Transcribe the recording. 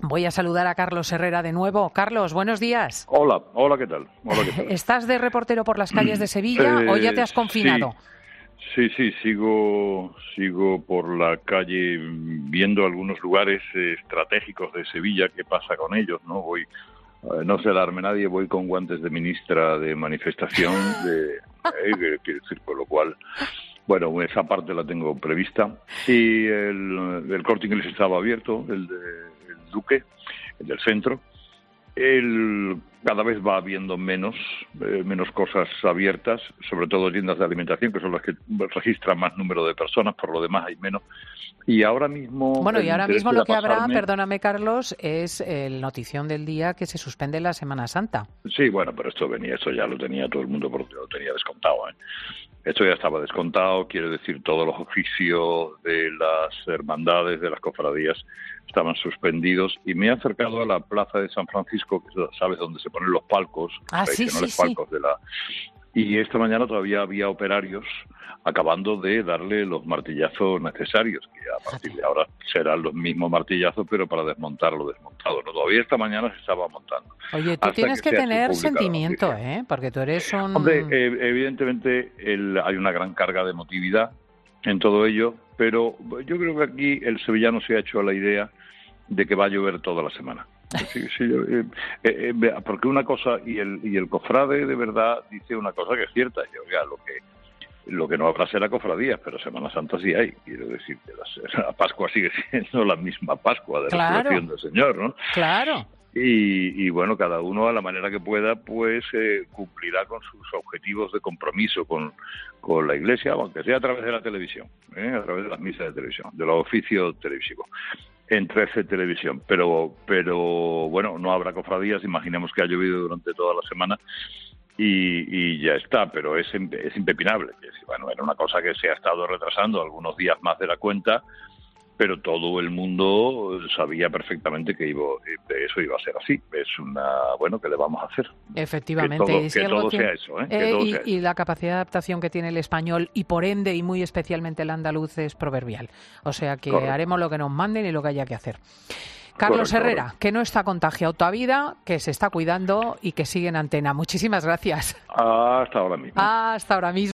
Voy a saludar a Carlos Herrera de nuevo. Carlos, buenos días. Hola, ¿qué tal? ¿Qué tal? ¿Estás de reportero por las calles de Sevilla o ya te has confinado? Sí, sigo por la calle viendo algunos lugares estratégicos de Sevilla. ¿Qué pasa con ellos? No se alarme nadie, voy con guantes de ministra de manifestación, quiero decir, con lo cual, bueno, esa parte la tengo prevista. Y el Corte Inglés estaba abierto, el Duque, el del centro. Cada vez va habiendo menos cosas abiertas, sobre todo tiendas de alimentación, que son las que registran más número de personas, por lo demás hay menos. Y ahora mismo... Bueno, y ahora mismo lo que habrá, perdóname Carlos, es el notición del día que se suspende la Semana Santa. Sí, bueno, pero esto ya lo tenía todo el mundo porque lo tenía descontado, ¿eh? Esto ya estaba descontado, quiero decir, todos los oficios de las hermandades, de las cofradías, estaban suspendidos, y me he acercado a la plaza de San Francisco, que sabes dónde se ponen los palcos, palcos de la... Y esta mañana todavía había operarios acabando de darle los martillazos necesarios, que a partir de ahora serán los mismos martillazos, pero para desmontar lo desmontado. No, todavía esta mañana se estaba montando. Oye, tú tienes que tener sentimiento, porque tú eres un... Hombre, evidentemente hay una gran carga de emotividad en todo ello, pero yo creo que aquí el sevillano se ha hecho a la idea de que va a llover toda la semana. Sí, porque una cosa, y el cofrade de verdad dice una cosa que es cierta, y oiga, lo que no habrá será cofradías, pero Semana Santa sí hay. Quiero decir que la Pascua sigue siendo la misma Pascua de la resurrección del Señor, ¿no? Claro. Y bueno, cada uno a la manera que pueda, pues cumplirá con sus objetivos de compromiso con la Iglesia, aunque sea a través de la televisión, a través de las misas de televisión, de los oficios televisivos, en 13 Televisión. Pero bueno, no habrá cofradías, imaginemos que ha llovido durante toda la semana, y ya está, pero es impepinable. Bueno, era una cosa que se ha estado retrasando algunos días más de la cuenta, pero todo el mundo sabía perfectamente que eso iba a ser así. ¿Qué le vamos a hacer? Efectivamente. Que todo sea eso, y la capacidad de adaptación que tiene el español, y por ende, y muy especialmente el andaluz, es proverbial. O sea que haremos lo que nos manden y lo que haya que hacer. Carlos Herrera, que no está contagiado todavía, que se está cuidando y que sigue en antena. Muchísimas gracias. Hasta ahora mismo. Hasta ahora mismo.